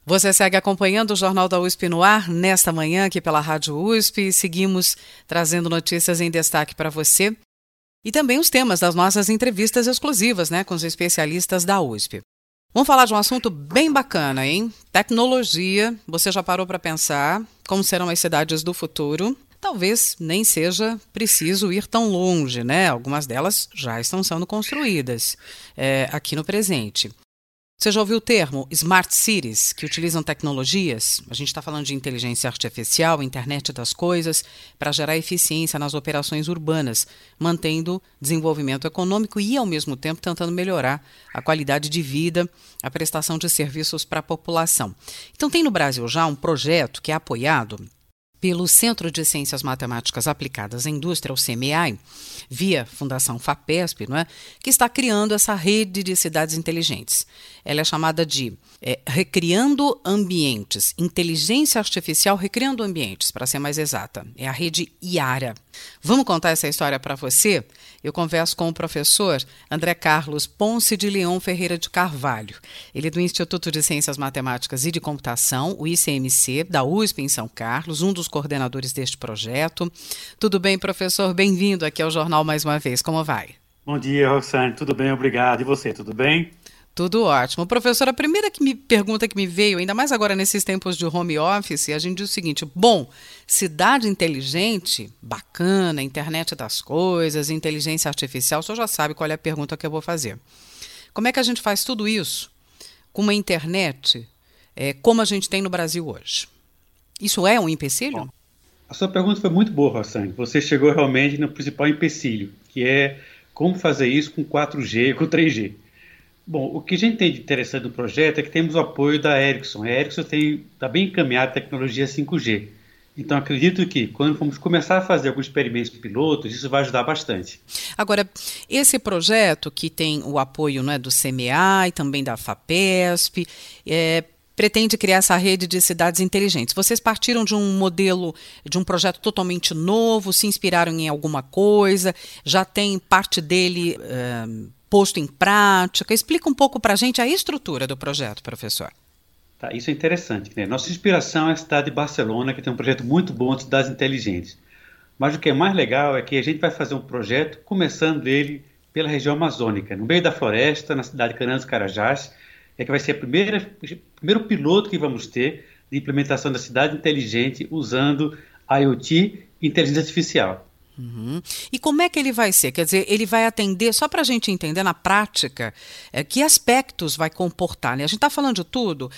Você segue acompanhando o Jornal da USP no ar, nesta manhã aqui pela Rádio USP. Seguimos trazendo notícias em destaque para você e também os temas das nossas entrevistas exclusivas, com os especialistas da USP. Vamos falar de um assunto bem bacana, hein? Tecnologia. Você já parou para pensar como serão as cidades do futuro? Talvez nem seja preciso ir tão longe, Algumas delas já estão sendo construídas aqui no presente. Você já ouviu o termo Smart Cities, que utilizam tecnologias? A gente está falando de inteligência artificial, internet das coisas, para gerar eficiência nas operações urbanas, mantendo desenvolvimento econômico e, ao mesmo tempo, tentando melhorar a qualidade de vida, a prestação de serviços para a população. Então, tem no Brasil já um projeto que é apoiado pelo Centro de Ciências Matemáticas Aplicadas à Indústria, o CMEI, via Fundação FAPESP, que está criando essa rede de cidades inteligentes. Ela é chamada de Recriando Ambientes, Inteligência Artificial Recriando Ambientes, para ser mais exata. É a rede IARA. Vamos contar essa história para você? Eu converso com o professor André Carlos Ponce de Leão Ferreira de Carvalho. Ele é do Instituto de Ciências Matemáticas e de Computação, o ICMC, da USP em São Carlos, um dos coordenadores deste projeto. Tudo bem, professor? Bem-vindo aqui ao Jornal mais uma vez. Como vai? Bom dia, Roxane. Tudo bem? Obrigado. E você, tudo bem? Tudo ótimo. Professor, a primeira pergunta que me veio, ainda mais agora nesses tempos de home office, a gente diz o seguinte: cidade inteligente, bacana, internet das coisas, inteligência artificial, o senhor já sabe qual é a pergunta que eu vou fazer. Como é que a gente faz tudo isso com uma internet como a gente tem no Brasil hoje? Isso é um empecilho? Bom, a sua pergunta foi muito boa, Roxane. Você chegou realmente no principal empecilho, que é como fazer isso com 4G, com 3G. Bom, o que a gente tem de interessante no projeto é que temos o apoio da Ericsson. A Ericsson está bem encaminhada a tecnologia 5G. Então, acredito que quando vamos começar a fazer alguns experimentos pilotos, isso vai ajudar bastante. Agora, esse projeto que tem o apoio do CMEI, também da FAPESP, pretende criar essa rede de cidades inteligentes. Vocês partiram de um modelo, de um projeto totalmente novo, se inspiraram em alguma coisa, já tem parte dele posto em prática? Explica um pouco para a gente a estrutura do projeto, professor. Tá, isso é interessante, Nossa inspiração é a cidade de Barcelona, que tem um projeto muito bom de cidades inteligentes. Mas o que é mais legal é que a gente vai fazer um projeto começando ele pela região amazônica, no meio da floresta, na cidade de Canaã dos Carajás, que vai ser o primeiro piloto que vamos ter de implementação da cidade inteligente usando IoT e inteligência artificial. Uhum. E como é que ele vai ser? Quer dizer, ele vai atender, só para a gente entender na prática, que aspectos vai comportar, A gente está falando de tudo,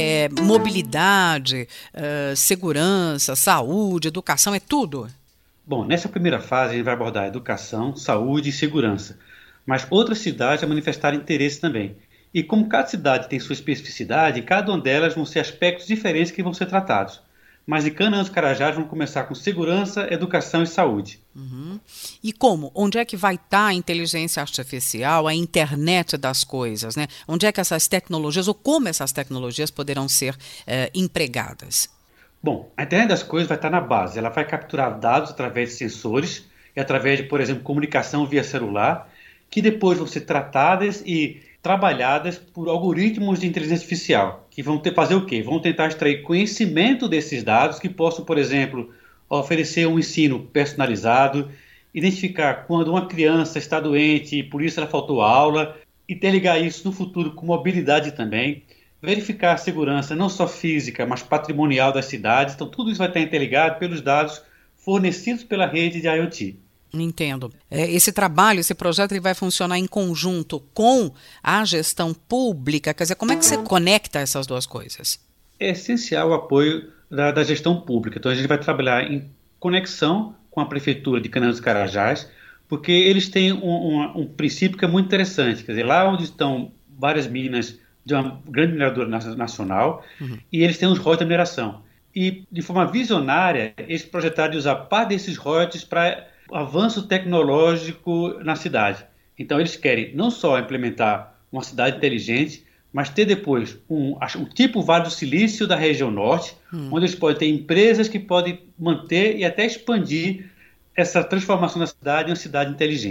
mobilidade, segurança, saúde, educação, é tudo? Bom, nessa primeira fase a gente vai abordar educação, saúde e segurança, mas outras cidades vão manifestar interesse também. E como cada cidade tem sua especificidade, cada uma delas vão ser aspectos diferentes que vão ser tratados. Mas em Canaã dos Carajás vamos começar com segurança, educação e saúde. Uhum. E como? Onde é que vai estar a inteligência artificial, a internet das coisas, Onde é que essas tecnologias, ou como essas tecnologias poderão ser empregadas? Bom, a internet das coisas vai estar na base. Ela vai capturar dados através de sensores e através de, por exemplo, comunicação via celular, que depois vão ser tratadas e trabalhadas por algoritmos de inteligência artificial, que vão fazer o quê? Vão tentar extrair conhecimento desses dados que possam, por exemplo, oferecer um ensino personalizado, identificar quando uma criança está doente e por isso ela faltou aula, interligar isso no futuro com mobilidade também, verificar a segurança não só física, mas patrimonial das cidades. Então, tudo isso vai estar interligado pelos dados fornecidos pela rede de IoT. Entendo. Esse trabalho, esse projeto, ele vai funcionar em conjunto com a gestão pública? Quer dizer, como é que você conecta essas duas coisas? É essencial o apoio da gestão pública. Então, a gente vai trabalhar em conexão com a Prefeitura de Canaã dos Carajás, porque eles têm um princípio que é muito interessante. Quer dizer, lá onde estão várias minas de uma grande mineradora nacional, e eles têm os royalties de mineração. E, de forma visionária, eles projetaram de usar parte desses royalties para avanço tecnológico na cidade. Então, eles querem não só implementar uma cidade inteligente, mas ter depois um tipo Vale do Silício da região norte, onde eles podem ter empresas que podem manter e até expandir essa transformação da cidade em uma cidade inteligente.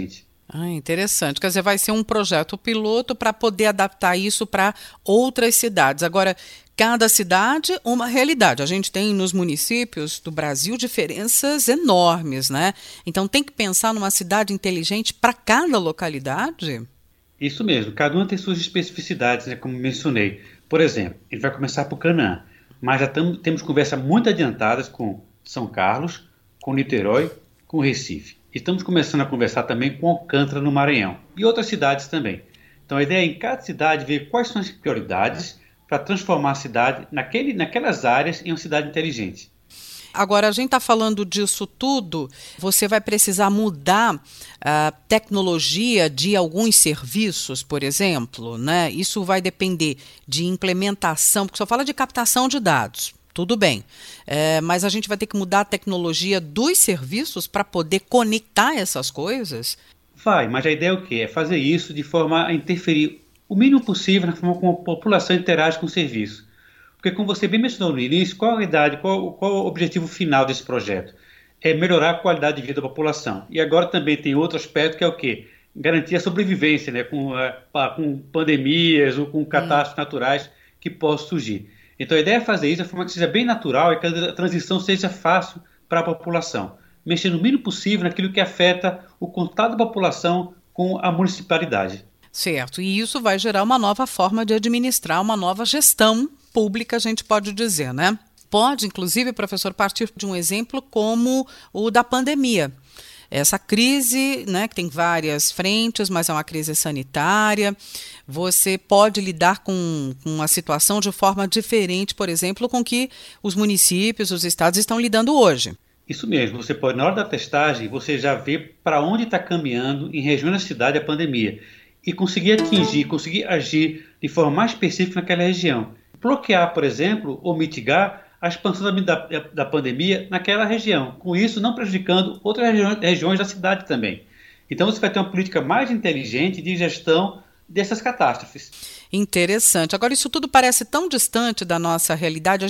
Ah, interessante. Quer dizer, vai ser um projeto piloto para poder adaptar isso para outras cidades. Agora, cada cidade, uma realidade. A gente tem nos municípios do Brasil diferenças enormes, né? Então tem que pensar numa cidade inteligente para cada localidade. Isso mesmo, cada uma tem suas especificidades, né, como mencionei. Por exemplo, ele vai começar por Canaã, mas já temos conversas muito adiantadas com São Carlos, com Niterói, com Recife. Estamos começando a conversar também com Alcântara, no Maranhão, e outras cidades também. Então a ideia é em cada cidade ver quais são as prioridades para transformar a cidade naquelas áreas em uma cidade inteligente. Agora, a gente está falando disso tudo, você vai precisar mudar a tecnologia de alguns serviços, por exemplo, né? Isso vai depender de implementação, porque só fala de captação de dados. Tudo bem, mas a gente vai ter que mudar a tecnologia dos serviços para poder conectar essas coisas? Vai, mas a ideia é o quê? É fazer isso de forma a interferir o mínimo possível na forma como a população interage com o serviço. Porque, como você bem mencionou no início, qual a idade, qual o objetivo final desse projeto? É melhorar a qualidade de vida da população. E agora também tem outro aspecto que é o quê? Garantir a sobrevivência, né? Com pandemias ou com catástrofes naturais que possam surgir. Então a ideia é fazer isso de forma que seja bem natural e que a transição seja fácil para a população, mexendo o mínimo possível naquilo que afeta o contato da população com a municipalidade. Certo, e isso vai gerar uma nova forma de administrar, uma nova gestão pública, a gente pode dizer, né? Pode, inclusive, professor, partir de um exemplo como o da pandemia. Essa crise, né, que tem várias frentes, mas é uma crise sanitária, você pode lidar com a situação de forma diferente, por exemplo, com que os municípios, os estados estão lidando hoje. Isso mesmo, você pode, na hora da testagem, você já ver para onde está caminhando em regiões da cidade a pandemia e conseguir agir de forma mais específica naquela região. Bloquear, por exemplo, ou mitigar a expansão da pandemia naquela região, com isso não prejudicando outras regiões da cidade também. Então você vai ter uma política mais inteligente de gestão dessas catástrofes. Interessante. Agora, isso tudo parece tão distante da nossa realidade.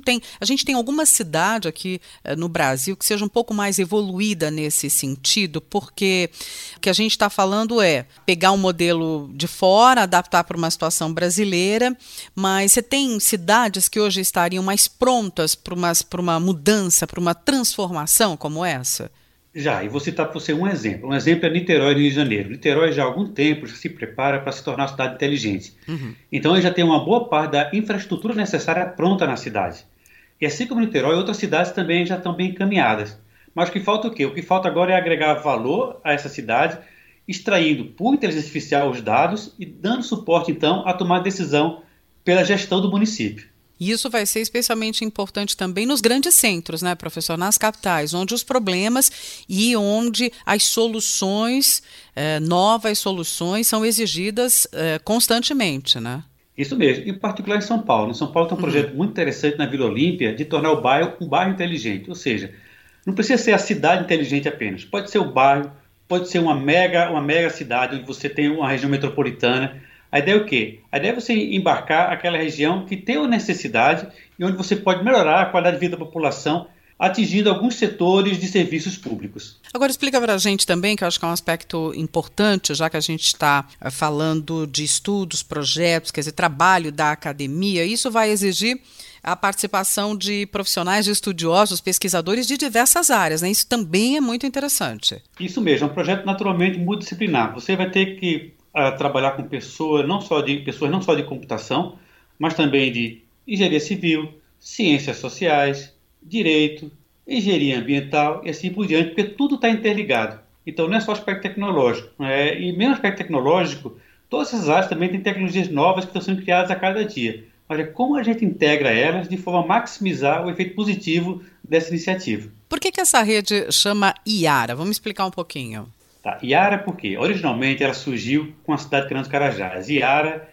A gente tem alguma cidade aqui no Brasil que seja um pouco mais evoluída nesse sentido, porque o que a gente está falando é pegar um modelo de fora, adaptar para uma situação brasileira, mas você tem cidades que hoje estariam mais prontas para uma mudança, para uma transformação como essa? Já, e vou citar para você um exemplo. Um exemplo é Niterói, no Rio de Janeiro. Niterói já há algum tempo já se prepara para se tornar uma cidade inteligente. Então ele já tem uma boa parte da infraestrutura necessária pronta na cidade. E assim como Niterói, outras cidades também já estão bem encaminhadas. Mas o que falta é o quê? O que falta agora é agregar valor a essa cidade, extraindo por inteligência artificial os dados e dando suporte, então, a tomar decisão pela gestão do município. E isso vai ser especialmente importante também nos grandes centros, né, professor? Nas capitais, onde os problemas e onde as soluções, novas soluções, são exigidas constantemente, né? Isso mesmo, em particular em São Paulo. Em São Paulo tem um projeto muito interessante na Vila Olímpia de tornar o bairro um bairro inteligente. Ou seja, não precisa ser a cidade inteligente apenas. Pode ser o bairro, pode ser uma mega cidade onde você tem uma região metropolitana. A ideia é o quê? A ideia é você embarcar aquela região que tem uma necessidade e onde você pode melhorar a qualidade de vida da população, atingindo alguns setores de serviços públicos. Agora explica para a gente também, que eu acho que é um aspecto importante, já que a gente está falando de estudos, projetos, quer dizer, trabalho da academia, isso vai exigir a participação de profissionais, de estudiosos, pesquisadores de diversas áreas, né? Isso também é muito interessante. Isso mesmo, é um projeto naturalmente multidisciplinar. Você vai ter que trabalhar com pessoas não só de computação, mas também de engenharia civil, ciências sociais, direito, engenharia ambiental e assim por diante, porque tudo está interligado. Então não é só aspecto tecnológico, né? E mesmo aspecto tecnológico, todas essas áreas também têm tecnologias novas que estão sendo criadas a cada dia. Mas é como a gente integra elas de forma a maximizar o efeito positivo dessa iniciativa. Por que essa rede chama Iara? Vamos explicar um pouquinho. Tá. Iara por quê? Originalmente ela surgiu com a cidade de Crans-Carajás. Iara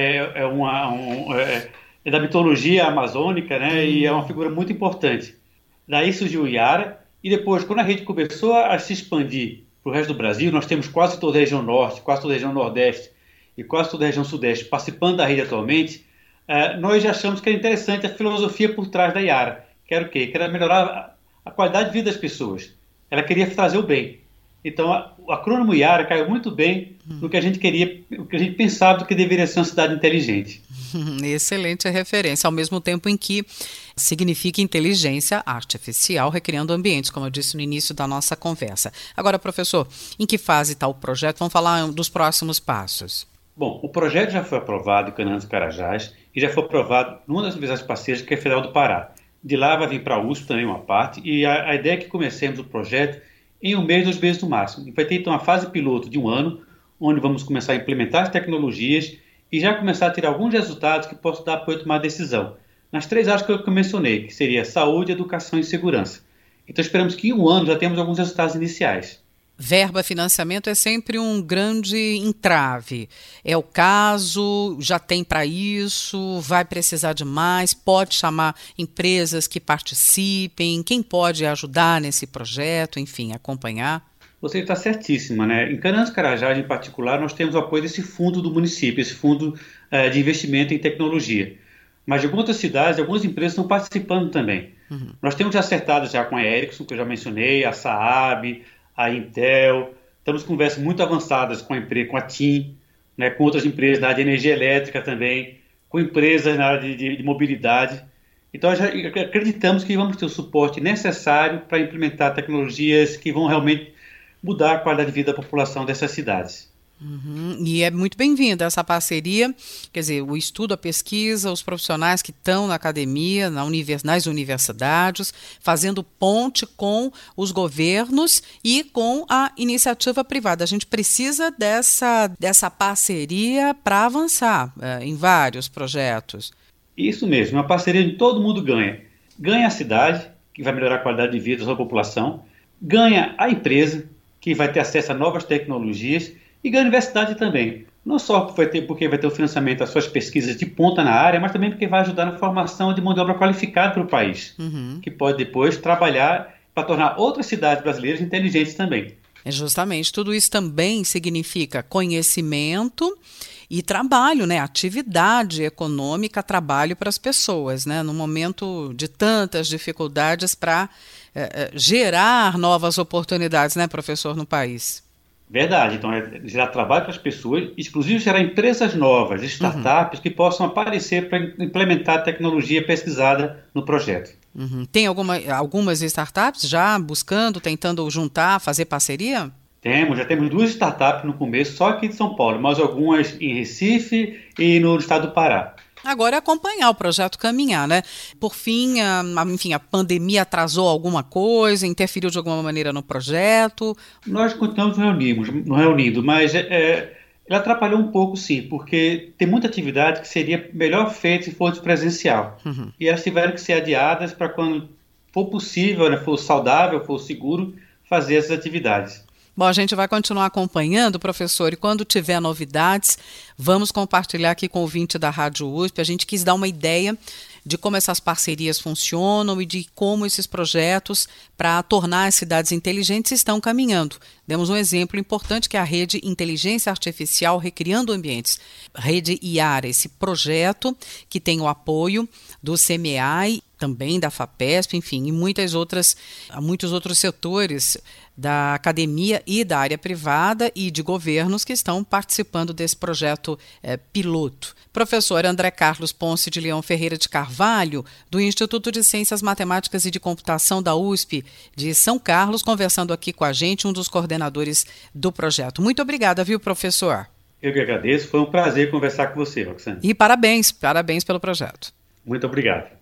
é da mitologia amazônica, né? E é uma figura muito importante. Daí surgiu Iara e depois, quando a rede começou a se expandir para o resto do Brasil, nós temos quase toda a região norte, quase toda a região nordeste e quase toda a região sudeste participando da rede atualmente, nós já achamos que era interessante a filosofia por trás da Iara, que era o quê? Que era melhorar a qualidade de vida das pessoas. Ela queria trazer o bem. Então, o acrônimo IARA caiu muito bem no que a gente queria, o que a gente pensava do que deveria ser uma cidade inteligente. Excelente referência, ao mesmo tempo em que significa inteligência artificial, recriando ambientes, como eu disse no início da nossa conversa. Agora, professor, em que fase está o projeto? Vamos falar dos próximos passos. Bom, o projeto já foi aprovado em Canaã dos Carajás e já foi aprovado numa das universidades parceiras, que é a Federal do Pará. De lá vai vir para a USP também uma parte, e a ideia é que comecemos o projeto em 1 mês, 2 meses no máximo. E vai ter então uma fase piloto de 1 ano, onde vamos começar a implementar as tecnologias e já começar a tirar alguns resultados que possam dar apoio a tomar decisão. Nas 3 áreas que eu mencionei, que seria saúde, educação e segurança. Então esperamos que em 1 ano já temos alguns resultados iniciais. Verba, financiamento é sempre um grande entrave. É o caso, já tem para isso, vai precisar de mais, pode chamar empresas que participem, quem pode ajudar nesse projeto, enfim, acompanhar. Você está certíssima, né? Em Canaã dos Carajás, em particular, nós temos o apoio desse fundo do município, esse fundo de investimento em tecnologia. Mas de algumas outras cidades, algumas empresas estão participando também. Nós temos acertado já com a Ericsson, que eu já mencionei, a Saab, a Intel. Estamos em conversas muito avançadas com a TIM, né, com outras empresas na área de energia elétrica também, com empresas na área de mobilidade. Então, já acreditamos que vamos ter o suporte necessário para implementar tecnologias que vão realmente mudar a qualidade de vida da população dessas cidades. E é muito bem-vinda essa parceria, quer dizer, o estudo, a pesquisa, os profissionais que estão na academia, nas universidades, fazendo ponte com os governos e com a iniciativa privada. A gente precisa dessa parceria para avançar em vários projetos. Isso mesmo, uma parceria onde todo mundo ganha. Ganha a cidade, que vai melhorar a qualidade de vida da sua população, ganha a empresa, que vai ter acesso a novas tecnologias, e ganha a universidade também. Não só porque vai ter o financiamento das suas pesquisas de ponta na área, mas também porque vai ajudar na formação de mão de obra qualificada para o país, que pode depois trabalhar para tornar outras cidades brasileiras inteligentes também. Justamente, tudo isso também significa conhecimento e trabalho, né? Atividade econômica, trabalho para as pessoas, né? No momento de tantas dificuldades para gerar novas oportunidades, né, professor, no país. Verdade, então é gerar trabalho para as pessoas, inclusive gerar empresas novas, startups que possam aparecer para implementar a tecnologia pesquisada no projeto. Tem algumas startups já buscando, tentando juntar, fazer parceria? Já temos 2 startups no começo, só aqui de São Paulo, mas algumas em Recife e no estado do Pará. Agora é acompanhar o projeto caminhar, né? Por fim, enfim, a pandemia atrasou alguma coisa, interferiu de alguma maneira no projeto? Nós continuamos nos reunindo, mas ele atrapalhou um pouco, sim, porque tem muita atividade que seria melhor feita se fosse presencial. E elas tiveram que ser adiadas para quando for possível, né, for saudável, for seguro, fazer essas atividades. Bom, a gente vai continuar acompanhando, professor, e quando tiver novidades, vamos compartilhar aqui com o ouvinte da Rádio USP. A gente quis dar uma ideia de como essas parcerias funcionam e de como esses projetos para tornar as cidades inteligentes estão caminhando. Demos um exemplo importante que é a Rede Inteligência Artificial Recriando Ambientes, Rede IARA, esse projeto que tem o apoio do CMEAI, também da FAPESP, enfim, e muitos outros setores da academia e da área privada e de governos que estão participando desse projeto piloto. Professor André Carlos Ponce de Leão Ferreira de Carvalho, do Instituto de Ciências Matemáticas e de Computação da USP de São Carlos, conversando aqui com a gente, um dos coordenadores do projeto. Muito obrigada, viu, professor? Eu que agradeço, foi um prazer conversar com você, Roxane. E parabéns pelo projeto. Muito obrigado.